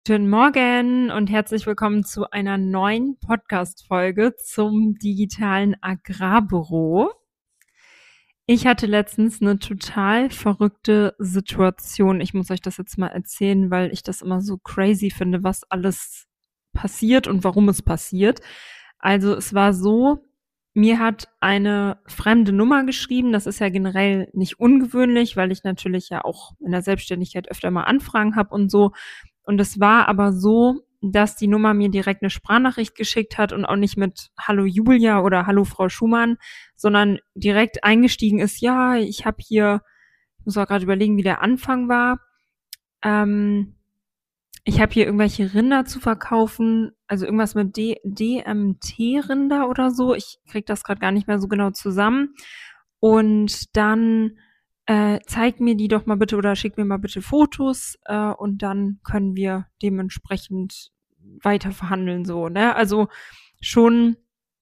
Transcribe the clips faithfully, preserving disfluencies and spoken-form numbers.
Guten Morgen und herzlich willkommen zu einer neuen Podcast-Folge zum digitalen Agrarbüro. Ich hatte letztens eine total verrückte Situation. Ich muss euch das jetzt mal erzählen, weil ich das immer so crazy finde, was alles passiert und warum es passiert. Also es war so, mir hat eine fremde Nummer geschrieben. Das ist ja generell nicht ungewöhnlich, weil ich natürlich ja auch in der Selbstständigkeit öfter mal Anfragen habe und so. Und es war aber so, dass die Nummer mir direkt eine Sprachnachricht geschickt hat und auch nicht mit Hallo Julia oder Hallo Frau Schumann, sondern direkt eingestiegen ist, ja, ich habe hier, ich muss auch gerade überlegen, wie der Anfang war, ähm, ich habe hier irgendwelche Rinder zu verkaufen, also irgendwas mit D- D-M-T-Rinder oder so. Ich krieg das gerade gar nicht mehr so genau zusammen. Und dann äh, zeig mir die doch mal bitte oder schick mir mal bitte Fotos äh, und dann können wir dementsprechend weiter verhandeln so, ne? Also schon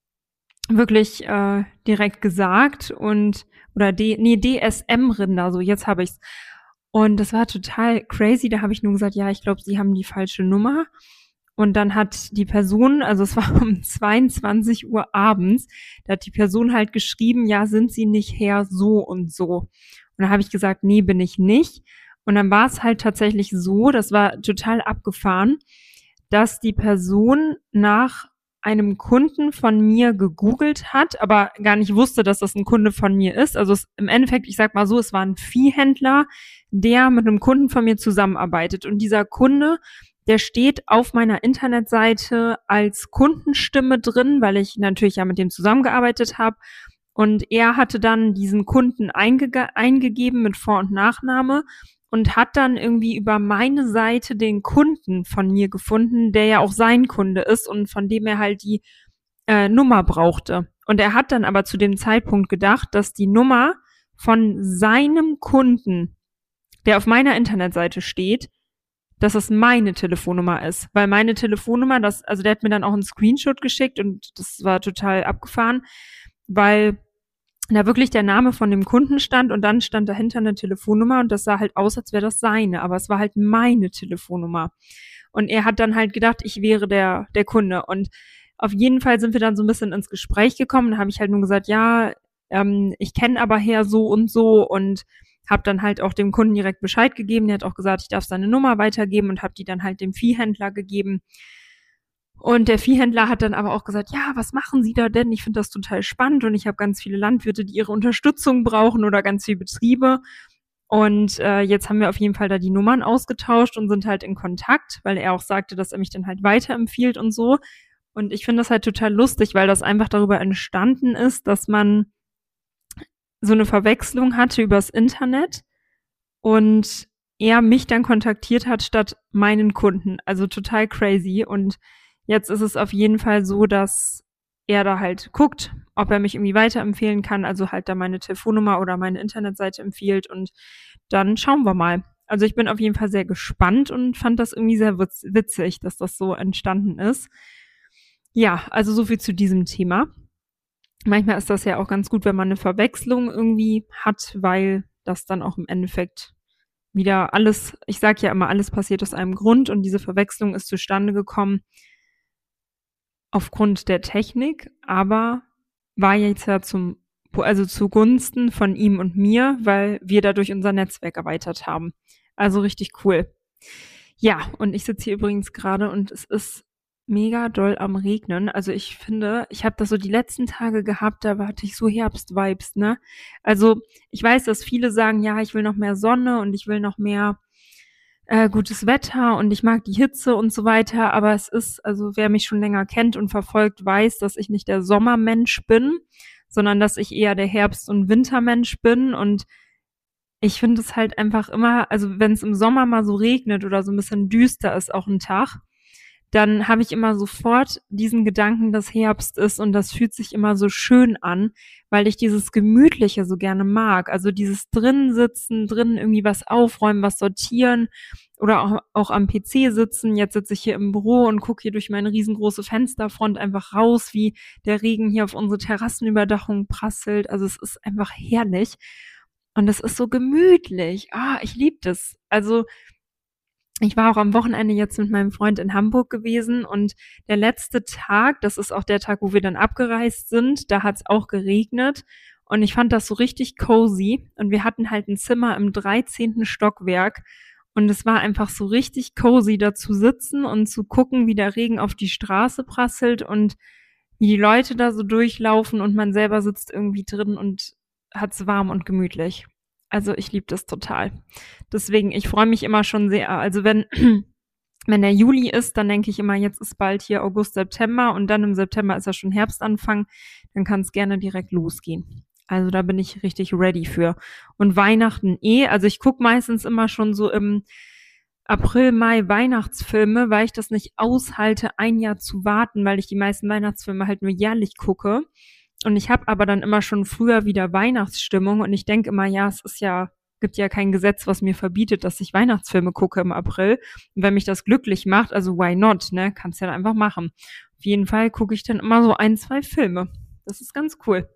wirklich äh, direkt gesagt und oder D, nee, D S M-Rinder, so jetzt habe ich's. Und das war total crazy. Da habe ich nur gesagt, ja, ich glaube, sie haben die falsche Nummer. Und dann hat die Person, also es war um zweiundzwanzig Uhr abends, da hat die Person halt geschrieben, ja, sind Sie nicht Herr so und so. Und dann habe ich gesagt, nee, bin ich nicht. Und dann war es halt tatsächlich so, das war total abgefahren, dass die Person nach einem Kunden von mir gegoogelt hat, aber gar nicht wusste, dass das ein Kunde von mir ist. Also es, im Endeffekt, ich sag mal so, es war ein Viehhändler, der mit einem Kunden von mir zusammenarbeitet. Und dieser Kunde, der steht auf meiner Internetseite als Kundenstimme drin, weil ich natürlich ja mit dem zusammengearbeitet habe. Und er hatte dann diesen Kunden eingege- eingegeben mit Vor- und Nachname und hat dann irgendwie über meine Seite den Kunden von mir gefunden, der ja auch sein Kunde ist und von dem er halt die äh, Nummer brauchte. Und er hat dann aber zu dem Zeitpunkt gedacht, dass die Nummer von seinem Kunden, der auf meiner Internetseite steht, dass es meine Telefonnummer ist. Weil meine Telefonnummer, das, also der hat mir dann auch einen Screenshot geschickt und das war total abgefahren, weil da wirklich der Name von dem Kunden stand und dann stand dahinter eine Telefonnummer und das sah halt aus, als wäre das seine, aber es war halt meine Telefonnummer. Und er hat dann halt gedacht, ich wäre der, der Kunde. Und auf jeden Fall sind wir dann so ein bisschen ins Gespräch gekommen. Da habe ich halt nur gesagt, ja, ähm, ich kenne aber Herr so und so und habe dann halt auch dem Kunden direkt Bescheid gegeben. Der hat auch gesagt, ich darf seine Nummer weitergeben und habe die dann halt dem Viehhändler gegeben. Und der Viehhändler hat dann aber auch gesagt, ja, was machen Sie da denn? Ich finde das total spannend und ich habe ganz viele Landwirte, die ihre Unterstützung brauchen oder ganz viele Betriebe. Und äh, jetzt haben wir auf jeden Fall da die Nummern ausgetauscht und sind halt in Kontakt, weil er auch sagte, dass er mich dann halt weiterempfiehlt und so. Und ich finde das halt total lustig, weil das einfach darüber entstanden ist, dass man so eine Verwechslung hatte übers Internet und er mich dann kontaktiert hat statt meinen Kunden. Also total crazy. Und jetzt ist es auf jeden Fall so, dass er da halt guckt, ob er mich irgendwie weiterempfehlen kann, also halt da meine Telefonnummer oder meine Internetseite empfiehlt und dann schauen wir mal. Also ich bin auf jeden Fall sehr gespannt und fand das irgendwie sehr witzig, dass das so entstanden ist. Ja, also so viel zu diesem Thema. Manchmal ist das ja auch ganz gut, wenn man eine Verwechslung irgendwie hat, weil das dann auch im Endeffekt wieder alles, ich sage ja immer, alles passiert aus einem Grund und diese Verwechslung ist zustande gekommen aufgrund der Technik, aber war jetzt ja zum, also zugunsten von ihm und mir, weil wir dadurch unser Netzwerk erweitert haben. Also richtig cool. Ja, und ich sitze hier übrigens gerade und es ist mega doll am Regnen. Also ich finde, ich habe das so die letzten Tage gehabt, da hatte ich so Herbst-Vibes, ne? Also ich weiß, dass viele sagen, ja, ich will noch mehr Sonne und ich will noch mehr äh, gutes Wetter und ich mag die Hitze und so weiter, aber es ist, also wer mich schon länger kennt und verfolgt, weiß, dass ich nicht der Sommermensch bin, sondern dass ich eher der Herbst- und Wintermensch bin und ich finde es halt einfach immer, also wenn es im Sommer mal so regnet oder so ein bisschen düster ist, auch ein Tag, dann habe ich immer sofort diesen Gedanken, dass Herbst ist und das fühlt sich immer so schön an, weil ich dieses Gemütliche so gerne mag. Also dieses drinnen sitzen, drinnen irgendwie was aufräumen, was sortieren oder auch, auch am P C sitzen. Jetzt sitze ich hier im Büro und gucke hier durch meine riesengroße Fensterfront einfach raus, wie der Regen hier auf unsere Terrassenüberdachung prasselt. Also es ist einfach herrlich und es ist so gemütlich. Ah, ich liebe das. Also ich war auch am Wochenende jetzt mit meinem Freund in Hamburg gewesen und der letzte Tag, das ist auch der Tag, wo wir dann abgereist sind, da hat es auch geregnet und ich fand das so richtig cozy und wir hatten halt ein Zimmer im dreizehnten Stockwerk und es war einfach so richtig cozy, da zu sitzen und zu gucken, wie der Regen auf die Straße prasselt und wie die Leute da so durchlaufen und man selber sitzt irgendwie drin und hat's warm und gemütlich. Also ich liebe das total. Deswegen, ich freue mich immer schon sehr. Also wenn, wenn der Juli ist, dann denke ich immer, jetzt ist bald hier August, September und dann im September ist ja schon Herbstanfang, dann kann es gerne direkt losgehen. Also da bin ich richtig ready für. Und Weihnachten eh, also ich gucke meistens immer schon so im April, Mai Weihnachtsfilme, weil ich das nicht aushalte, ein Jahr zu warten, weil ich die meisten Weihnachtsfilme halt nur jährlich gucke. Und ich habe aber dann immer schon früher wieder Weihnachtsstimmung und ich denke immer, ja, es ist ja, gibt ja kein Gesetz, was mir verbietet, dass ich Weihnachtsfilme gucke im April. Und wenn mich das glücklich macht, also why not, ne? Kannst ja dann einfach machen. Auf jeden Fall gucke ich dann immer so ein, zwei Filme. Das ist ganz cool.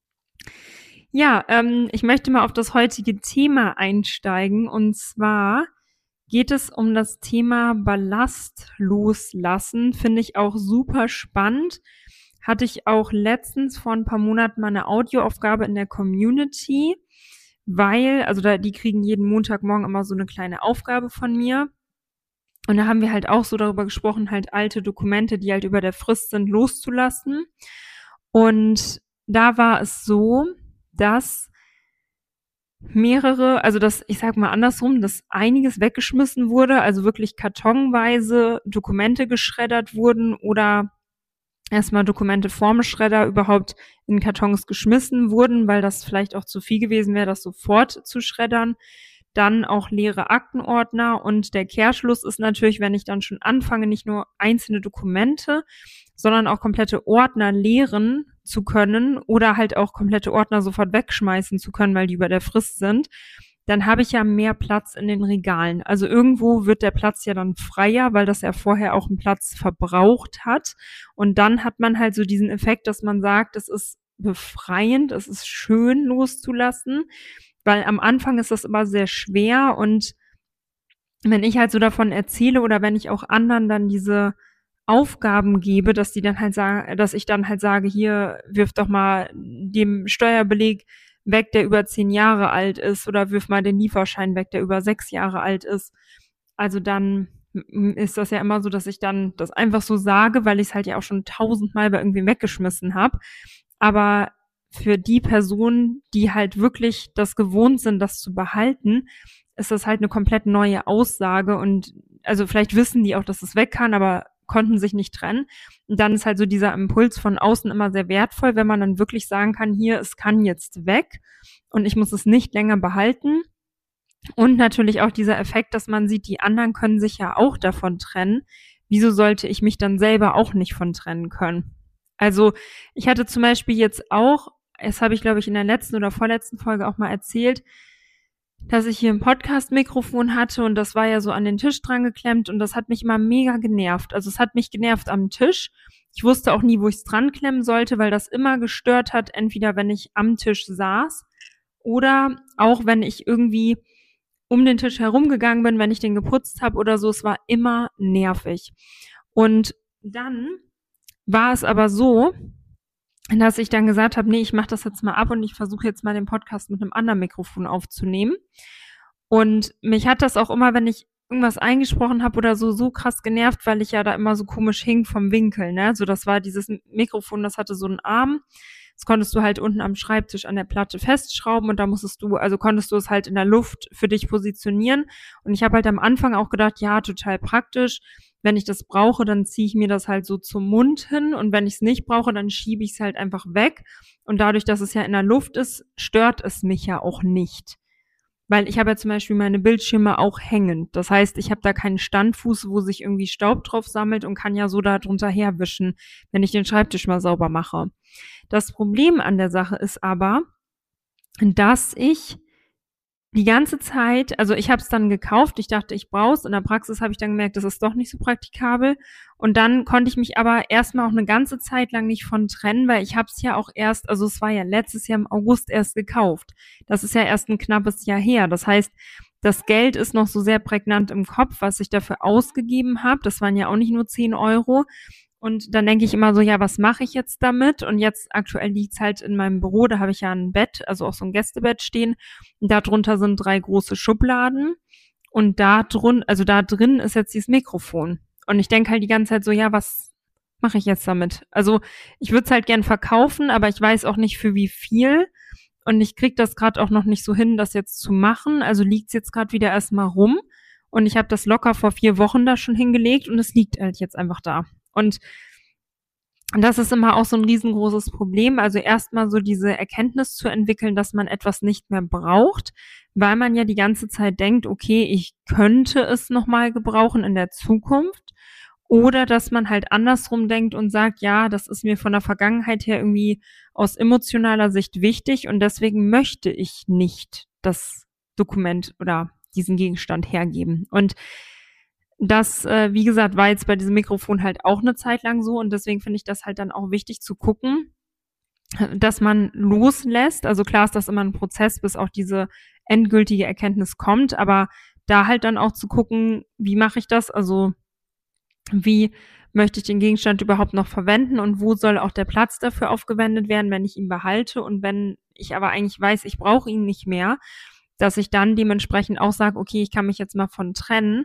Ja, ähm, ich möchte mal auf das heutige Thema einsteigen und zwar geht es um das Thema Ballast loslassen. Finde ich auch super spannend. Hatte ich auch letztens vor ein paar Monaten mal eine Audioaufgabe in der Community, weil, also da, die kriegen jeden Montagmorgen immer so eine kleine Aufgabe von mir. Und da haben wir halt auch so darüber gesprochen, halt alte Dokumente, die halt über der Frist sind, loszulassen. Und da war es so, dass mehrere, also dass, ich sag mal andersrum, dass einiges weggeschmissen wurde, also wirklich kartonweise Dokumente geschreddert wurden oder erstmal Dokumente vorm Schredder überhaupt in Kartons geschmissen wurden, weil das vielleicht auch zu viel gewesen wäre, das sofort zu schreddern. Dann auch leere Aktenordner und der Kehrschluss ist natürlich, wenn ich dann schon anfange, nicht nur einzelne Dokumente, sondern auch komplette Ordner leeren zu können oder halt auch komplette Ordner sofort wegschmeißen zu können, weil die über der Frist sind, dann habe ich ja mehr Platz in den Regalen. Also irgendwo wird der Platz ja dann freier, weil das ja vorher auch einen Platz verbraucht hat. Und dann hat man halt so diesen Effekt, dass man sagt, es ist befreiend, es ist schön loszulassen, weil am Anfang ist das immer sehr schwer und wenn ich halt so davon erzähle oder wenn ich auch anderen dann diese Aufgaben gebe, dass die dann halt sagen, dass ich dann halt sage, hier, wirf doch mal dem Steuerbeleg weg, der über zehn Jahre alt ist oder wirf mal den Lieferschein weg, der über sechs Jahre alt ist. Also dann ist das ja immer so, dass ich dann das einfach so sage, weil ich es halt ja auch schon tausendmal bei irgendwem weggeschmissen habe. Aber für die Personen, die halt wirklich das gewohnt sind, das zu behalten, ist das halt eine komplett neue Aussage und also vielleicht wissen die auch, dass es weg kann, aber konnten sich nicht trennen. Und dann ist halt so dieser Impuls von außen immer sehr wertvoll, wenn man dann wirklich sagen kann, hier, es kann jetzt weg und ich muss es nicht länger behalten. Und natürlich auch dieser Effekt, dass man sieht, die anderen können sich ja auch davon trennen. Wieso sollte ich mich dann selber auch nicht von trennen können? Also ich hatte zum Beispiel jetzt auch, das habe ich glaube ich in der letzten oder vorletzten Folge auch mal erzählt, dass ich hier ein Podcast-Mikrofon hatte und das war ja so an den Tisch dran geklemmt und das hat mich immer mega genervt. Also es hat mich genervt am Tisch. Ich wusste auch nie, wo ich es dran klemmen sollte, weil das immer gestört hat, entweder wenn ich am Tisch saß oder auch wenn ich irgendwie um den Tisch herumgegangen bin, wenn ich den geputzt habe oder so. Es war immer nervig. Und dann war es aber so, dass ich dann gesagt habe, nee, ich mache das jetzt mal ab und ich versuche jetzt mal den Podcast mit einem anderen Mikrofon aufzunehmen. Und mich hat das auch immer, wenn ich irgendwas eingesprochen habe oder so, so krass genervt, weil ich ja da immer so komisch hing vom Winkel, ne? So, das war dieses Mikrofon, das hatte so einen Arm. Das konntest du halt unten am Schreibtisch an der Platte festschrauben und da musstest du, also konntest du es halt in der Luft für dich positionieren. Und ich habe halt am Anfang auch gedacht, ja, total praktisch. Wenn ich das brauche, dann ziehe ich mir das halt so zum Mund hin und wenn ich es nicht brauche, dann schiebe ich es halt einfach weg. Und dadurch, dass es ja in der Luft ist, stört es mich ja auch nicht. Weil ich habe ja zum Beispiel meine Bildschirme auch hängend. Das heißt, ich habe da keinen Standfuß, wo sich irgendwie Staub drauf sammelt und kann ja so da drunter herwischen, wenn ich den Schreibtisch mal sauber mache. Das Problem an der Sache ist aber, dass ich die ganze Zeit, also ich habe es dann gekauft, ich dachte, ich brauche es. In der Praxis habe ich dann gemerkt, das ist doch nicht so praktikabel. Und dann konnte ich mich aber erstmal auch eine ganze Zeit lang nicht von trennen, weil ich habe es ja auch erst, also es war ja letztes Jahr im August erst gekauft. Das ist ja erst ein knappes Jahr her. Das heißt, das Geld ist noch so sehr prägnant im Kopf, was ich dafür ausgegeben habe. Das waren ja auch nicht nur zehn Euro. Und dann denke ich immer so, ja, was mache ich jetzt damit? Und jetzt aktuell liegt's halt in meinem Büro, da habe ich ja ein Bett, also auch so ein Gästebett stehen. Und darunter sind drei große Schubladen. Und da drin, also da drin ist jetzt dieses Mikrofon. Und ich denke halt die ganze Zeit so, ja, was mache ich jetzt damit? Also ich würde es halt gern verkaufen, aber ich weiß auch nicht für wie viel. Und ich krieg das gerade auch noch nicht so hin, das jetzt zu machen. Also liegt's jetzt gerade wieder erstmal rum. Und ich habe das locker vor vier Wochen da schon hingelegt und es liegt halt jetzt einfach da. Und das ist immer auch so ein riesengroßes Problem. Also erstmal so diese Erkenntnis zu entwickeln, dass man etwas nicht mehr braucht, weil man ja die ganze Zeit denkt, okay, ich könnte es nochmal gebrauchen in der Zukunft. Oder dass man halt andersrum denkt und sagt, ja, das ist mir von der Vergangenheit her irgendwie aus emotionaler Sicht wichtig und deswegen möchte ich nicht das Dokument oder diesen Gegenstand hergeben. Und das, äh, wie gesagt, war jetzt bei diesem Mikrofon halt auch eine Zeit lang so und deswegen finde ich das halt dann auch wichtig zu gucken, dass man loslässt. Also klar ist das immer ein Prozess, bis auch diese endgültige Erkenntnis kommt, aber da halt dann auch zu gucken, wie mache ich das? Also wie möchte ich den Gegenstand überhaupt noch verwenden und wo soll auch der Platz dafür aufgewendet werden, wenn ich ihn behalte und wenn ich aber eigentlich weiß, ich brauche ihn nicht mehr, dass ich dann dementsprechend auch sage, okay, ich kann mich jetzt mal von trennen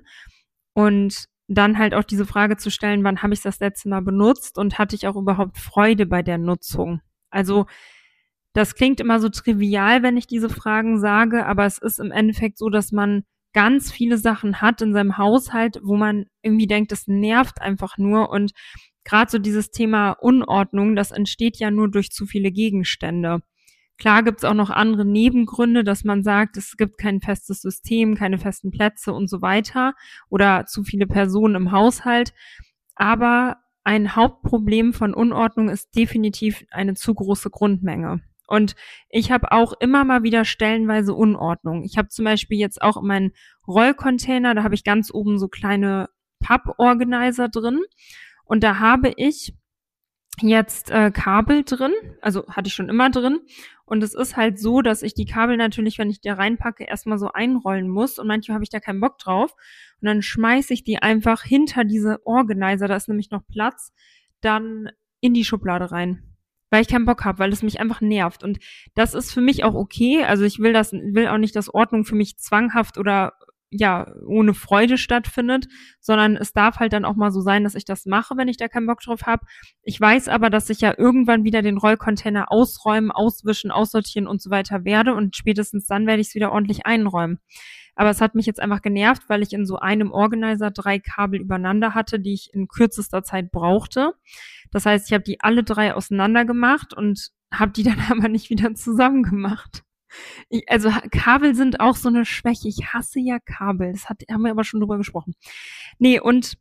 und dann halt auch diese Frage zu stellen, wann habe ich das letzte Mal benutzt und hatte ich auch überhaupt Freude bei der Nutzung? Also das klingt immer so trivial, wenn ich diese Fragen sage, aber es ist im Endeffekt so, dass man ganz viele Sachen hat in seinem Haushalt, wo man irgendwie denkt, das nervt einfach nur. Und gerade so dieses Thema Unordnung, das entsteht ja nur durch zu viele Gegenstände. Klar gibt's auch noch andere Nebengründe, dass man sagt, es gibt kein festes System, keine festen Plätze und so weiter oder zu viele Personen im Haushalt. Aber ein Hauptproblem von Unordnung ist definitiv eine zu große Grundmenge. Und ich habe auch immer mal wieder stellenweise Unordnung. Ich habe zum Beispiel jetzt auch in meinen Rollcontainer, da habe ich ganz oben so kleine Papporganizer drin. Und da habe ich jetzt äh, Kabel drin, also hatte ich schon immer drin. Und es ist halt so, dass ich die Kabel natürlich, wenn ich die reinpacke, erstmal so einrollen muss. Und manchmal habe ich da keinen Bock drauf. Und dann schmeiße ich die einfach hinter diese Organizer, da ist nämlich noch Platz, dann in die Schublade rein. Weil ich keinen Bock habe, weil es mich einfach nervt. Und das ist für mich auch okay. Also ich will das, will auch nicht, dass Ordnung für mich zwanghaft oder ja, ohne Freude stattfindet, sondern es darf halt dann auch mal so sein, dass ich das mache, wenn ich da keinen Bock drauf habe. Ich weiß aber, dass ich ja irgendwann wieder den Rollcontainer ausräumen, auswischen, aussortieren und so weiter werde und spätestens dann werde ich es wieder ordentlich einräumen. Aber es hat mich jetzt einfach genervt, weil ich in so einem Organizer drei Kabel übereinander hatte, die ich in kürzester Zeit brauchte. Das heißt, ich habe die alle drei auseinander gemacht und habe die dann aber nicht wieder zusammen gemacht. Ich, also Kabel sind auch so eine Schwäche. Ich hasse ja Kabel. Das hat, haben wir aber schon drüber gesprochen. Nee, und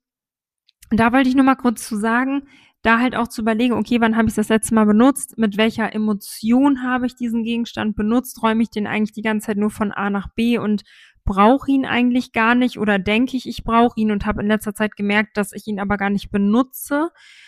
da wollte ich nur mal kurz zu sagen, da halt auch zu überlegen, okay, wann habe ich das letzte Mal benutzt? Mit welcher Emotion habe ich diesen Gegenstand benutzt? Räume ich den eigentlich die ganze Zeit nur von A nach B und brauche ihn eigentlich gar nicht oder denke ich, ich brauche ihn und habe in letzter Zeit gemerkt, dass ich ihn aber gar nicht benutze?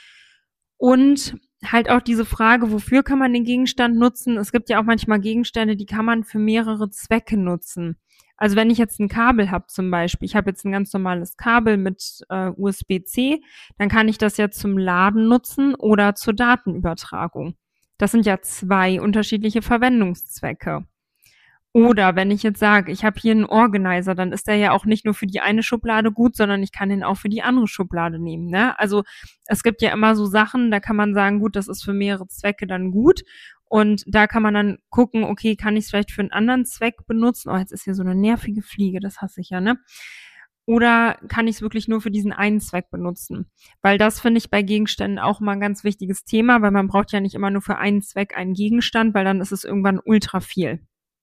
Und halt auch diese Frage, wofür kann man den Gegenstand nutzen? Es gibt ja auch manchmal Gegenstände, die kann man für mehrere Zwecke nutzen. Also wenn ich jetzt ein Kabel habe zum Beispiel, ich habe jetzt ein ganz normales Kabel mit äh, U S B C, dann kann ich das ja zum Laden nutzen oder zur Datenübertragung. Das sind ja zwei unterschiedliche Verwendungszwecke. Oder wenn ich jetzt sage, ich habe hier einen Organizer, dann ist der ja auch nicht nur für die eine Schublade gut, sondern ich kann den auch für die andere Schublade nehmen. Ne? Also es gibt ja immer so Sachen, da kann man sagen, gut, das ist für mehrere Zwecke dann gut. Und da kann man dann gucken, okay, kann ich es vielleicht für einen anderen Zweck benutzen? Oh, jetzt ist hier so eine nervige Fliege, das hasse ich ja, ne? Oder kann ich es wirklich nur für diesen einen Zweck benutzen? Weil das finde ich bei Gegenständen auch mal ein ganz wichtiges Thema, weil man braucht ja nicht immer nur für einen Zweck einen Gegenstand, weil dann ist es irgendwann ultra viel.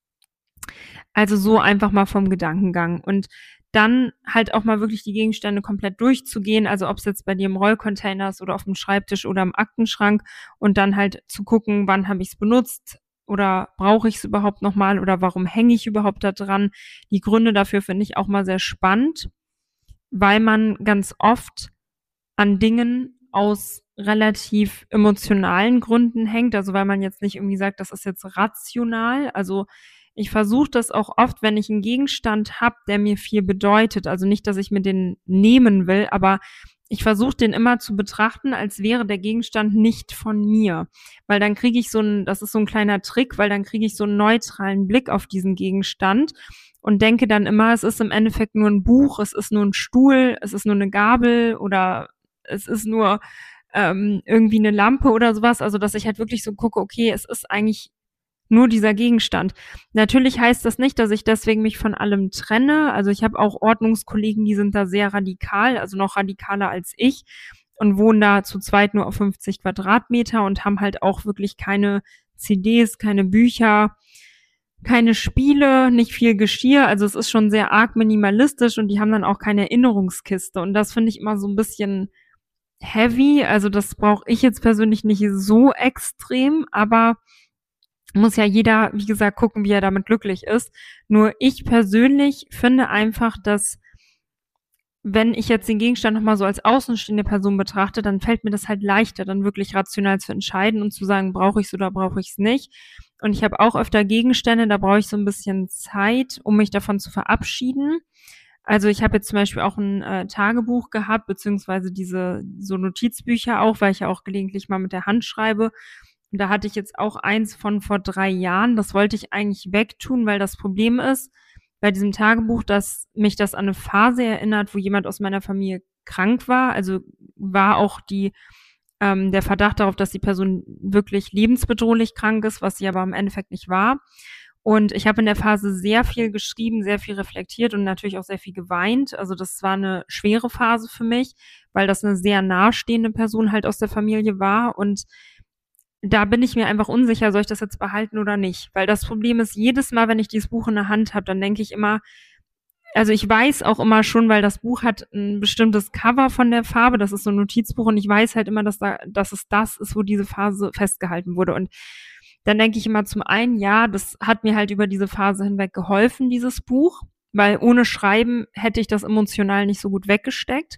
Also so einfach mal vom Gedankengang. Und dann halt auch mal wirklich die Gegenstände komplett durchzugehen, also ob es jetzt bei dir im Rollcontainer ist oder auf dem Schreibtisch oder im Aktenschrank und dann halt zu gucken, wann habe ich es benutzt oder brauche ich es überhaupt nochmal oder warum hänge ich überhaupt da dran. Die Gründe dafür finde ich auch mal sehr spannend, weil man ganz oft an Dingen aus relativ emotionalen Gründen hängt, also weil man jetzt nicht irgendwie sagt, das ist jetzt rational, also ich versuche das auch oft, wenn ich einen Gegenstand habe, der mir viel bedeutet. Also nicht, dass ich mir den nehmen will, aber ich versuche den immer zu betrachten, als wäre der Gegenstand nicht von mir. Weil dann kriege ich so einen, das ist so ein kleiner Trick, weil dann kriege ich so einen neutralen Blick auf diesen Gegenstand und denke dann immer, es ist im Endeffekt nur ein Buch, es ist nur ein Stuhl, es ist nur eine Gabel oder es ist nur ähm, irgendwie eine Lampe oder sowas. Also dass ich halt wirklich so gucke, okay, es ist eigentlich nur dieser Gegenstand. Natürlich heißt das nicht, dass ich deswegen mich von allem trenne. Also ich habe auch Ordnungskollegen, die sind da sehr radikal, also noch radikaler als ich und wohnen da zu zweit nur auf fünfzig Quadratmeter und haben halt auch wirklich keine C Ds, keine Bücher, keine Spiele, nicht viel Geschirr. Also es ist schon sehr arg minimalistisch und die haben dann auch keine Erinnerungskiste. Und das finde ich immer so ein bisschen heavy. Also das brauche ich jetzt persönlich nicht so extrem, aber muss ja jeder, wie gesagt, gucken, wie er damit glücklich ist. Nur ich persönlich finde einfach, dass wenn ich jetzt den Gegenstand nochmal so als außenstehende Person betrachte, dann fällt mir das halt leichter, dann wirklich rational zu entscheiden und zu sagen, brauche ich es oder brauche ich es nicht. Und ich habe auch öfter Gegenstände, da brauche ich so ein bisschen Zeit, um mich davon zu verabschieden. Also ich habe jetzt zum Beispiel auch ein äh, Tagebuch gehabt, beziehungsweise diese so Notizbücher auch, weil ich ja auch gelegentlich mal mit der Hand schreibe. Und da hatte ich jetzt auch eins von vor drei Jahren. Das wollte ich eigentlich wegtun, weil das Problem ist bei diesem Tagebuch, dass mich das an eine Phase erinnert, wo jemand aus meiner Familie krank war. Also war auch die ähm, der Verdacht darauf, dass die Person wirklich lebensbedrohlich krank ist, was sie aber im Endeffekt nicht war. Und ich habe in der Phase sehr viel geschrieben, sehr viel reflektiert und natürlich auch sehr viel geweint. Also das war eine schwere Phase für mich, weil das eine sehr nahestehende Person halt aus der Familie war. Und da bin ich mir einfach unsicher, soll ich das jetzt behalten oder nicht? Weil das Problem ist, jedes Mal, wenn ich dieses Buch in der Hand habe, dann denke ich immer, also ich weiß auch immer schon, weil das Buch hat ein bestimmtes Cover von der Farbe, das ist so ein Notizbuch und ich weiß halt immer, dass da, dass es das ist, wo diese Phase festgehalten wurde. Und dann denke ich immer zum einen, ja, das hat mir halt über diese Phase hinweg geholfen, dieses Buch, weil ohne Schreiben hätte ich das emotional nicht so gut weggesteckt.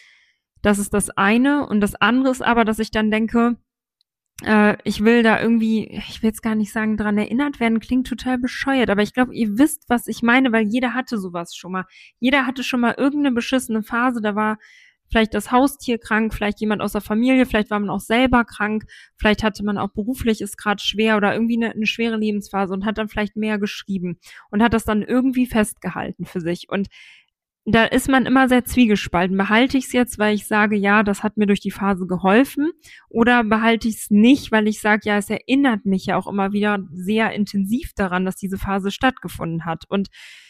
Das ist das eine. Und das andere ist aber, dass ich dann denke, äh, ich will da irgendwie, ich will jetzt gar nicht sagen, dran erinnert werden, klingt total bescheuert, aber ich glaube, ihr wisst, was ich meine, weil jeder hatte sowas schon mal. Jeder hatte schon mal irgendeine beschissene Phase, da war vielleicht das Haustier krank, vielleicht jemand aus der Familie, vielleicht war man auch selber krank, vielleicht hatte man auch beruflich, ist gerade schwer oder irgendwie eine, eine schwere Lebensphase und hat dann vielleicht mehr geschrieben und hat das dann irgendwie festgehalten für sich. Und da ist man immer sehr zwiegespalten. Behalte ich es jetzt, weil ich sage, ja, das hat mir durch die Phase geholfen, oder behalte ich es nicht, weil ich sage, ja, es erinnert mich ja auch immer wieder sehr intensiv daran, dass diese Phase stattgefunden hat. Und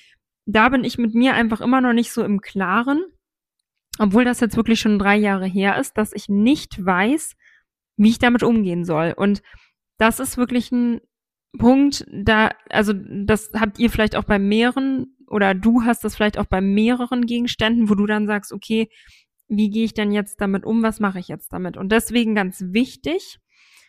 da bin ich mit mir einfach immer noch nicht so im Klaren, obwohl das jetzt wirklich schon drei Jahre her ist, dass ich nicht weiß, wie ich damit umgehen soll. Und das ist wirklich ein Punkt, da, also das habt ihr vielleicht auch bei mehreren oder du hast das vielleicht auch bei mehreren Gegenständen, wo du dann sagst, okay, wie gehe ich denn jetzt damit um, was mache ich jetzt damit? Und deswegen ganz wichtig,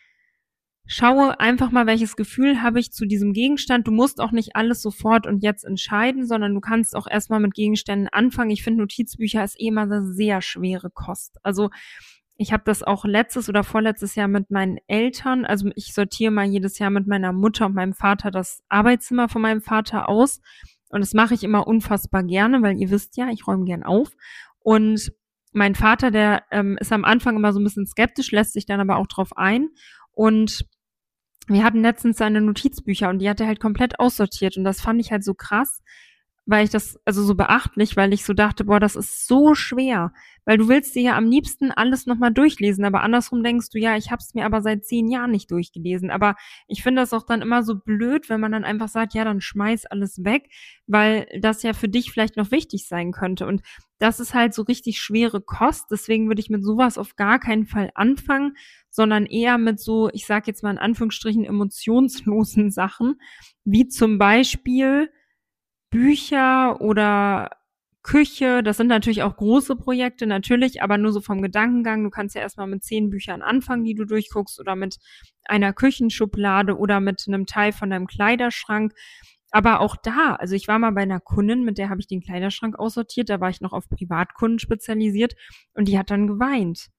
schaue einfach mal, welches Gefühl habe ich zu diesem Gegenstand. Du musst auch nicht alles sofort und jetzt entscheiden, sondern du kannst auch erstmal mit Gegenständen anfangen. Ich finde, Notizbücher ist eh immer eine sehr schwere Kost. Also ich habe das auch letztes oder vorletztes Jahr mit meinen Eltern, also ich sortiere mal jedes Jahr mit meiner Mutter und meinem Vater das Arbeitszimmer von meinem Vater aus. Und das mache ich immer unfassbar gerne, weil ihr wisst ja, ich räume gern auf. Und mein Vater, der ähm, ist am Anfang immer so ein bisschen skeptisch, lässt sich dann aber auch drauf ein. Und wir hatten letztens seine Notizbücher und die hat er halt komplett aussortiert. Und das fand ich halt so krass, weil ich das, also so beachtlich, weil ich so dachte, boah, das ist so schwer. Weil du willst dir ja am liebsten alles nochmal durchlesen, aber andersrum denkst du, ja, ich habe es mir aber seit zehn Jahren nicht durchgelesen. Aber ich finde das auch dann immer so blöd, wenn man dann einfach sagt, ja, dann schmeiß alles weg, weil das ja für dich vielleicht noch wichtig sein könnte. Und das ist halt so richtig schwere Kost. Deswegen würde ich mit sowas auf gar keinen Fall anfangen, sondern eher mit so, ich sage jetzt mal in Anführungsstrichen, emotionslosen Sachen, wie zum Beispiel Bücher oder Küche. Das sind natürlich auch große Projekte, natürlich, aber nur so vom Gedankengang. Du kannst ja erstmal mit zehn Büchern anfangen, die du durchguckst, oder mit einer Küchenschublade oder mit einem Teil von deinem Kleiderschrank. Aber auch da, also ich war mal bei einer Kundin, mit der habe ich den Kleiderschrank aussortiert, da war ich noch auf Privatkunden spezialisiert und die hat dann geweint,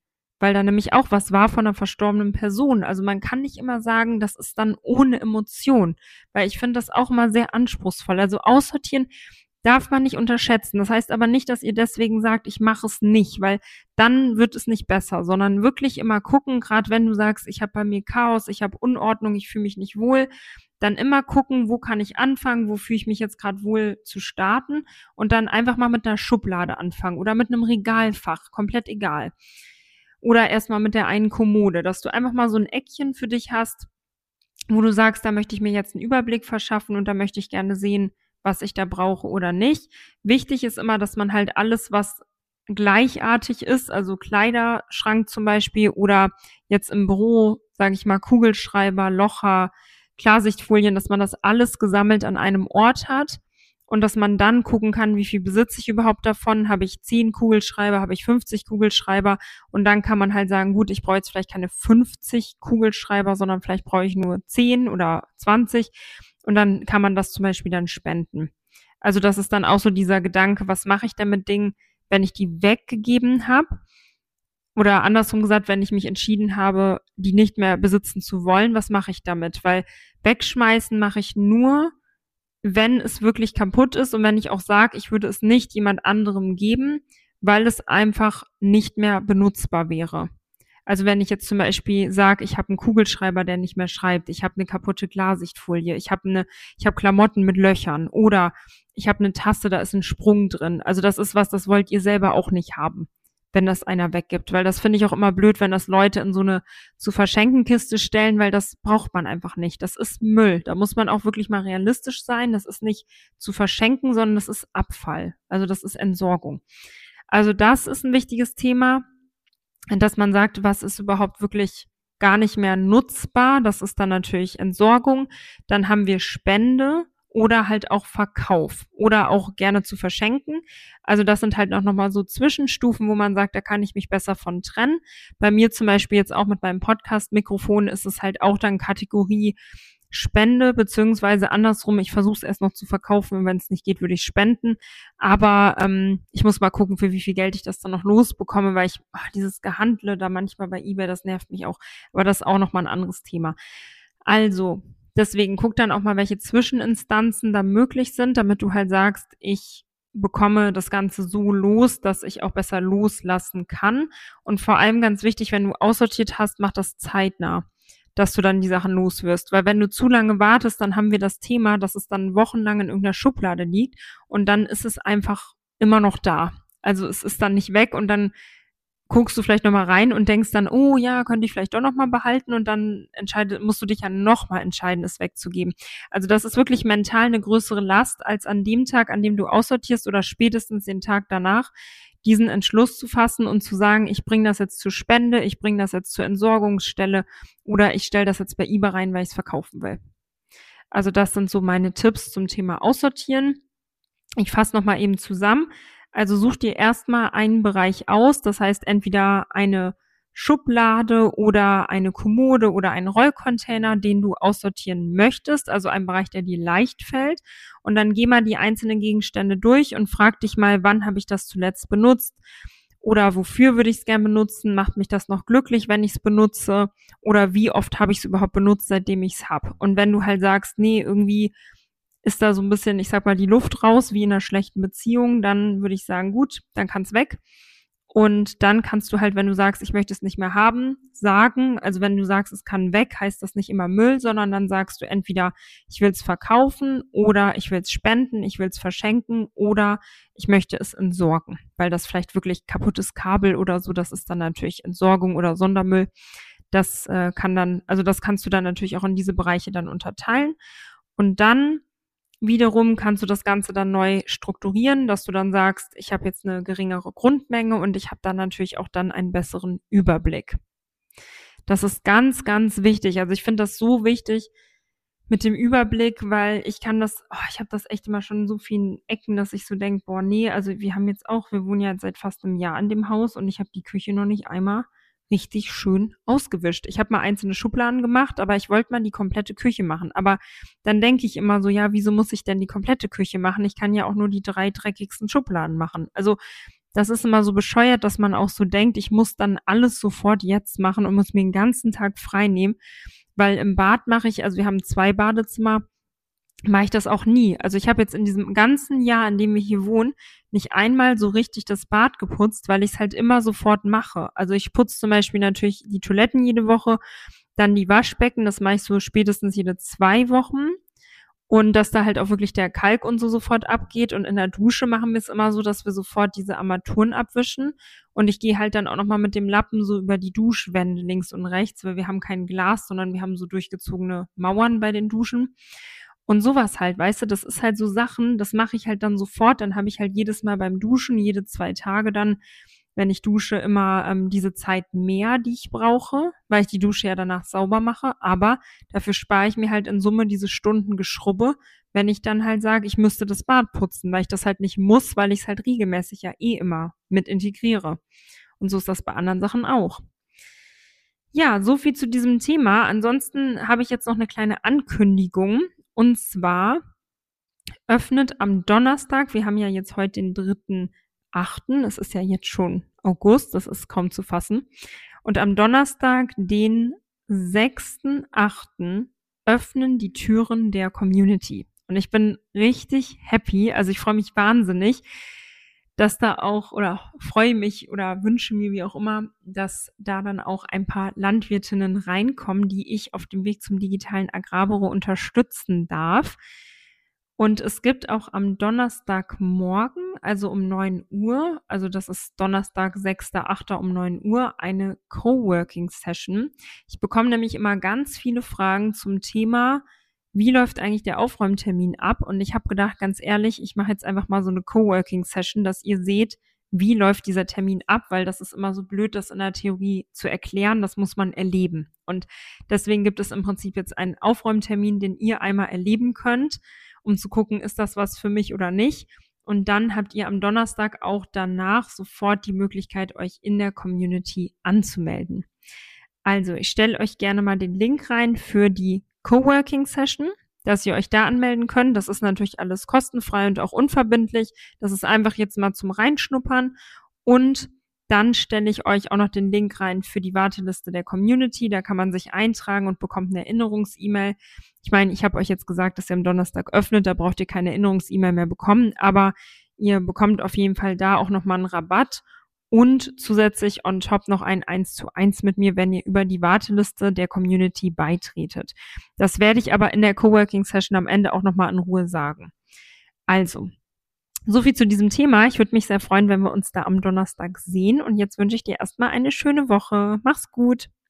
weil da nämlich auch was war von einer verstorbenen Person. Also man kann nicht immer sagen, das ist dann ohne Emotion, weil ich finde das auch immer sehr anspruchsvoll. Also aussortieren darf man nicht unterschätzen. Das heißt aber nicht, dass ihr deswegen sagt, ich mache es nicht, weil dann wird es nicht besser, sondern wirklich immer gucken, gerade wenn du sagst, ich habe bei mir Chaos, ich habe Unordnung, ich fühle mich nicht wohl, dann immer gucken, wo kann ich anfangen, wo fühle ich mich jetzt gerade wohl zu starten und dann einfach mal mit einer Schublade anfangen oder mit einem Regalfach, komplett egal. Oder erstmal mit der einen Kommode, dass du einfach mal so ein Eckchen für dich hast, wo du sagst, da möchte ich mir jetzt einen Überblick verschaffen und da möchte ich gerne sehen, was ich da brauche oder nicht. Wichtig ist immer, dass man halt alles, was gleichartig ist, also Kleiderschrank zum Beispiel oder jetzt im Büro, sage ich mal, Kugelschreiber, Locher, Klarsichtfolien, dass man das alles gesammelt an einem Ort hat und dass man dann gucken kann, wie viel besitze ich überhaupt davon, habe ich zehn Kugelschreiber, habe ich fünfzig Kugelschreiber und dann kann man halt sagen, gut, ich brauche jetzt vielleicht keine fünfzig Kugelschreiber, sondern vielleicht brauche ich nur zehn oder zwanzig und dann kann man das zum Beispiel dann spenden. Also das ist dann auch so dieser Gedanke, was mache ich denn mit Dingen, wenn ich die weggegeben habe? Oder andersrum gesagt, wenn ich mich entschieden habe, die nicht mehr besitzen zu wollen, was mache ich damit? Weil wegschmeißen mache ich nur, wenn es wirklich kaputt ist und wenn ich auch sage, ich würde es nicht jemand anderem geben, weil es einfach nicht mehr benutzbar wäre. Also wenn ich jetzt zum Beispiel sage, ich habe einen Kugelschreiber, der nicht mehr schreibt, ich habe eine kaputte Klarsichtfolie, ich habe eine, ich habe Klamotten mit Löchern oder ich habe eine Tasse, da ist ein Sprung drin. Also das ist was, das wollt ihr selber auch nicht haben, wenn das einer weggibt, weil das finde ich auch immer blöd, wenn das Leute in so eine zu verschenken Kiste stellen, weil das braucht man einfach nicht. Das ist Müll. Da muss man auch wirklich mal realistisch sein. Das ist nicht zu verschenken, sondern das ist Abfall. Also das ist Entsorgung. Also das ist ein wichtiges Thema, dass man sagt, was ist überhaupt wirklich gar nicht mehr nutzbar. Das ist dann natürlich Entsorgung. Dann haben wir Spende oder halt auch Verkauf oder auch gerne zu verschenken. Also das sind halt auch nochmal so Zwischenstufen, wo man sagt, da kann ich mich besser von trennen. Bei mir zum Beispiel jetzt auch mit meinem Podcast-Mikrofon ist es halt auch dann Kategorie Spende, beziehungsweise andersrum, ich versuche es erst noch zu verkaufen und wenn es nicht geht, würde ich spenden. Aber ähm, ich muss mal gucken, für wie viel Geld ich das dann noch losbekomme, weil ich, ach, dieses Gehandle da manchmal bei eBay, das nervt mich auch. Aber das ist auch nochmal ein anderes Thema. Also, deswegen guck dann auch mal, welche Zwischeninstanzen da möglich sind, damit du halt sagst, ich bekomme das Ganze so los, dass ich auch besser loslassen kann. Und vor allem ganz wichtig, wenn du aussortiert hast, mach das zeitnah, dass du dann die Sachen los wirst. Weil wenn du zu lange wartest, dann haben wir das Thema, dass es dann wochenlang in irgendeiner Schublade liegt und dann ist es einfach immer noch da. Also es ist dann nicht weg und dann guckst du vielleicht nochmal rein und denkst dann, oh ja, könnte ich vielleicht doch nochmal behalten und dann entscheide, musst du dich ja nochmal entscheiden, es wegzugeben. Also das ist wirklich mental eine größere Last, als an dem Tag, an dem du aussortierst oder spätestens den Tag danach, diesen Entschluss zu fassen und zu sagen, ich bringe das jetzt zur Spende, ich bringe das jetzt zur Entsorgungsstelle oder ich stelle das jetzt bei eBay rein, weil ich es verkaufen will. Also das sind so meine Tipps zum Thema Aussortieren. Ich fasse nochmal eben zusammen. Also such dir erstmal einen Bereich aus, das heißt entweder eine Schublade oder eine Kommode oder einen Rollcontainer, den du aussortieren möchtest, also ein Bereich, der dir leicht fällt. Und dann geh mal die einzelnen Gegenstände durch und frag dich mal, wann habe ich das zuletzt benutzt oder wofür würde ich es gern benutzen, macht mich das noch glücklich, wenn ich es benutze oder wie oft habe ich es überhaupt benutzt, seitdem ich es habe. Und wenn du halt sagst, nee, irgendwie ist da so ein bisschen, ich sag mal, die Luft raus, wie in einer schlechten Beziehung, dann würde ich sagen, gut, dann kann es weg. Und dann kannst du halt, wenn du sagst, ich möchte es nicht mehr haben, sagen, also wenn du sagst, es kann weg, heißt das nicht immer Müll, sondern dann sagst du entweder, ich will es verkaufen oder ich will es spenden, ich will es verschenken oder ich möchte es entsorgen, weil das vielleicht wirklich kaputtes Kabel oder so, das ist dann natürlich Entsorgung oder Sondermüll. Das äh, kann dann, also das kannst du dann natürlich auch in diese Bereiche dann unterteilen. Und dann wiederum kannst du das Ganze dann neu strukturieren, dass du dann sagst, ich habe jetzt eine geringere Grundmenge und ich habe dann natürlich auch dann einen besseren Überblick. Das ist ganz, ganz wichtig. Also ich finde das so wichtig mit dem Überblick, weil ich kann das, oh, ich habe das echt immer schon in so vielen Ecken, dass ich so denke, boah, nee, also wir haben jetzt auch, wir wohnen ja jetzt seit fast einem Jahr in dem Haus und ich habe die Küche noch nicht einmal richtig schön ausgewischt. Ich habe mal einzelne Schubladen gemacht, aber ich wollte mal die komplette Küche machen. Aber dann denke ich immer so, ja, wieso muss ich denn die komplette Küche machen? Ich kann ja auch nur die drei dreckigsten Schubladen machen. Also das ist immer so bescheuert, dass man auch so denkt, ich muss dann alles sofort jetzt machen und muss mir den ganzen Tag frei nehmen, weil im Bad mache ich, also wir haben zwei Badezimmer, mache ich das auch nie. Also ich habe jetzt in diesem ganzen Jahr, in dem wir hier wohnen, nicht einmal so richtig das Bad geputzt, weil ich es halt immer sofort mache. Also ich putze zum Beispiel natürlich die Toiletten jede Woche, dann die Waschbecken, das mache ich so spätestens jede zwei Wochen. Und dass da halt auch wirklich der Kalk und so sofort abgeht. Und in der Dusche machen wir es immer so, dass wir sofort diese Armaturen abwischen. Und ich gehe halt dann auch nochmal mit dem Lappen so über die Duschwände links und rechts, weil wir haben kein Glas, sondern wir haben so durchgezogene Mauern bei den Duschen. Und sowas halt, weißt du, das ist halt so Sachen, das mache ich halt dann sofort. Dann habe ich halt jedes Mal beim Duschen, jede zwei Tage dann, wenn ich dusche, immer ähm, diese Zeit mehr, die ich brauche, weil ich die Dusche ja danach sauber mache. Aber dafür spare ich mir halt in Summe diese Stunden Geschrubbe, wenn ich dann halt sage, ich müsste das Bad putzen, weil ich das halt nicht muss, weil ich es halt regelmäßig ja eh immer mit integriere. Und so ist das bei anderen Sachen auch. Ja, so viel zu diesem Thema. Ansonsten habe ich jetzt noch eine kleine Ankündigung. Und zwar öffnet am Donnerstag, wir haben ja jetzt heute den dritten achten, es ist ja jetzt schon August, das ist kaum zu fassen. Und am Donnerstag, den sechsten achten, öffnen die Türen der Community. Und ich bin richtig happy, also ich freue mich wahnsinnig, dass da auch, oder freue mich oder wünsche mir, wie auch immer, dass da dann auch ein paar Landwirtinnen reinkommen, die ich auf dem Weg zum digitalen Agrarbüro unterstützen darf. Und es gibt auch am Donnerstagmorgen, also um neun Uhr, also das ist Donnerstag, sechster achter um neun Uhr, eine Coworking-Session. Ich bekomme nämlich immer ganz viele Fragen zum Thema, wie läuft eigentlich der Aufräumtermin ab? Und ich habe gedacht, ganz ehrlich, ich mache jetzt einfach mal so eine Coworking-Session, dass ihr seht, wie läuft dieser Termin ab, weil das ist immer so blöd, das in der Theorie zu erklären, das muss man erleben. Und deswegen gibt es im Prinzip jetzt einen Aufräumtermin, den ihr einmal erleben könnt, um zu gucken, ist das was für mich oder nicht. Und dann habt ihr am Donnerstag auch danach sofort die Möglichkeit, euch in der Community anzumelden. Also, ich stelle euch gerne mal den Link rein für die Coworking-Session, dass ihr euch da anmelden könnt. Das ist natürlich alles kostenfrei und auch unverbindlich. Das ist einfach jetzt mal zum Reinschnuppern. Und dann stelle ich euch auch noch den Link rein für die Warteliste der Community. Da kann man sich eintragen und bekommt eine Erinnerungs-E-Mail. Ich meine, ich habe euch jetzt gesagt, dass ihr am Donnerstag öffnet. Da braucht ihr keine Erinnerungs-E-Mail mehr bekommen. Aber ihr bekommt auf jeden Fall da auch nochmal einen Rabatt. Und zusätzlich on top noch ein eins zu eins mit mir, wenn ihr über die Warteliste der Community beitretet. Das werde ich aber in der Coworking-Session am Ende auch nochmal in Ruhe sagen. Also, so viel zu diesem Thema. Ich würde mich sehr freuen, wenn wir uns da am Donnerstag sehen. Und jetzt wünsche ich dir erstmal eine schöne Woche. Mach's gut.